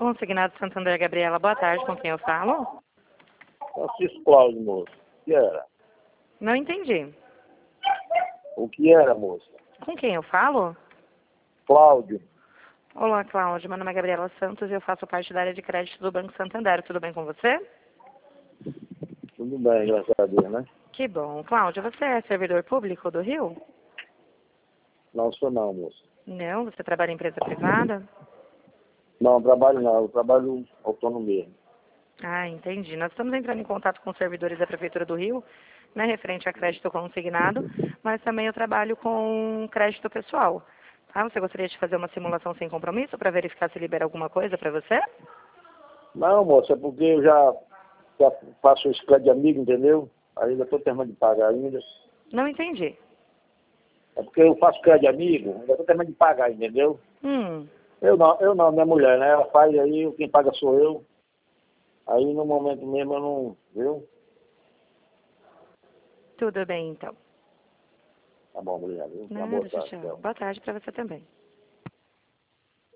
Consignado Santander, Gabriela, boa tarde, com quem eu falo? Francisco Cláudio, moça. O que era? Não entendi. O que era, moça? Com quem eu falo? Cláudio. Olá, Cláudio, meu nome é Gabriela Santos e eu faço parte da área de crédito do Banco Santander. Tudo bem com você? Tudo bem, graças a Deus, né? Que bom. Cláudio, você é servidor público do Rio? Não sou não, moça. Não, você trabalha em empresa privada? Não, trabalho não. Eu trabalho autônomo mesmo. Ah, entendi. Nós estamos entrando em contato com os servidores da Prefeitura do Rio, né, referente a crédito consignado, mas também eu trabalho com crédito pessoal. Tá? Você gostaria de fazer uma simulação sem compromisso para verificar se libera alguma coisa para você? Não, moça, é porque eu já faço esse crédito de amigo, entendeu? Ainda estou terminando de pagar ainda. Não entendi. É porque eu faço crédito de amigo, ainda estou terminando de pagar, entendeu? Hum, Eu não, minha mulher, né? Ela faz aí, quem paga sou eu. Aí no momento mesmo eu não, viu? tudo bem então. Tá bom, obrigado. Viu? Uma Nada, boa tchau, tarde, tchau. tchau. Boa tarde para você também.